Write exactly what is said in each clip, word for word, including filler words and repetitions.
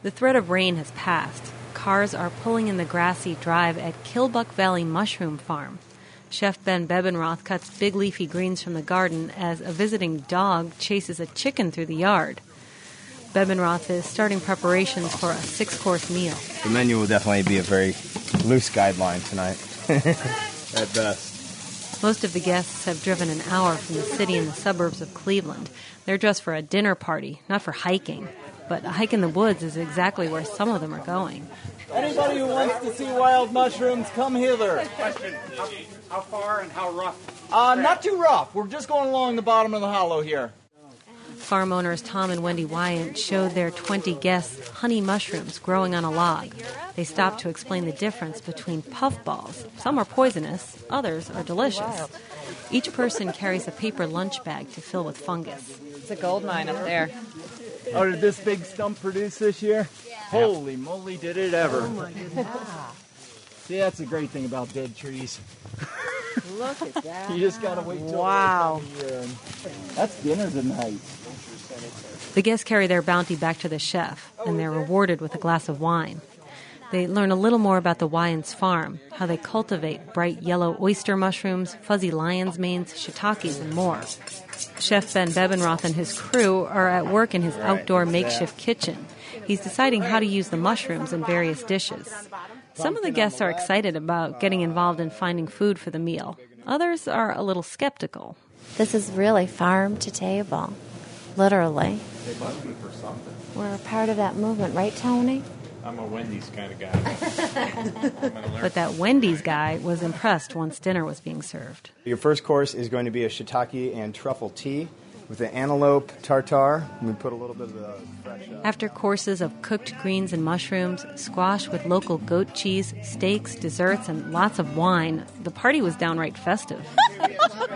The threat of rain has passed. Cars are pulling in the grassy drive at Kilbuck Valley Mushroom Farm. Chef Ben Bebenroth cuts big leafy greens from the garden as a visiting dog chases a chicken through the yard. Bebenroth is starting preparations for a six-course meal. The menu will definitely be a very loose guideline tonight, at best. Most of the guests have driven an hour from the city and the suburbs of Cleveland. They're dressed for a dinner party, not for hiking. But a hike in the woods is exactly where some of them are going. Anybody who wants to see wild mushrooms, come hither. Question, how, how far and how rough? Uh, not too rough. We're just going along the bottom of the hollow here. Farm owners Tom and Wendy Wyant showed their twenty guests honey mushrooms growing on a log. They stopped to explain the difference between puffballs. Some are poisonous, others are delicious. Each person carries a paper lunch bag to fill with fungus. It's a gold mine up there. Oh, did this big stump produce this year? Yeah. Holy moly, did it ever. Oh, my goodness. See, that's the great thing about dead trees. Look at that. You just got to wait till wow. the year. That's dinner tonight. The guests carry their bounty back to the chef, and they're rewarded with a glass of wine. They learn a little more about the Wyant's farm, how they cultivate bright yellow oyster mushrooms, fuzzy lion's manes, shiitakes, and more. Chef Ben Bebenroth and his crew are at work in his outdoor makeshift kitchen. He's deciding how to use the mushrooms in various dishes. Some of the guests are excited about getting involved in finding food for the meal. Others are a little skeptical. This is really farm to table, literally. They must be for something. We're a part of that movement, right, Tony? I'm a Wendy's kind of guy. But that Wendy's guy was impressed once dinner was being served. Your first course is going to be a shiitake and truffle tea with the antelope tartare. We put a little bit of the fresh... Uh, After courses of cooked greens and mushrooms, squash with local goat cheese, steaks, desserts, and lots of wine, the party was downright festive. It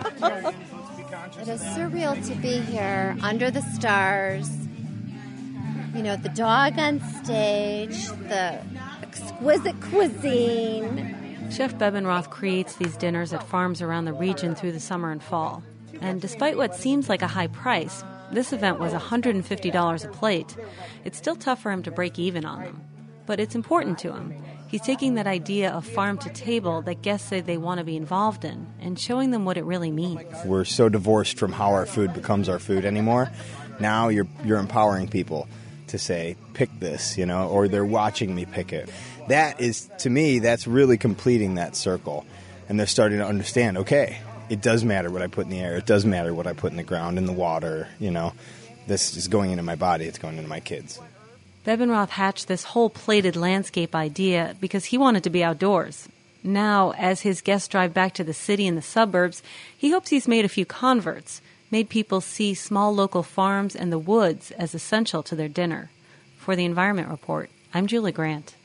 is surreal to be here under the stars. You know, the dog on stage, the exquisite cuisine. Chef Bebenroth creates these dinners at farms around the region through the summer and fall. And despite what seems like a high price, this event was one hundred fifty dollars a plate. It's still tough for him to break even on them. But it's important to him. He's taking that idea of farm to table that guests say they want to be involved in and showing them what it really means. We're so divorced from how our food becomes our food anymore. Now you're you're empowering people to say, pick this, you know, or they're watching me pick it. That is, to me, that's really completing that circle. And they're starting to understand, okay, it does matter what I put in the air. It does matter what I put in the ground, in the water, you know. This is going into my body. It's going into my kids. Bebenroth hatched this whole plated landscape idea because he wanted to be outdoors. Now, as his guests drive back to the city and the suburbs, he hopes he's made a few converts, made people see small local farms and the woods as essential to their dinner. For the Environment Report, I'm Julie Grant.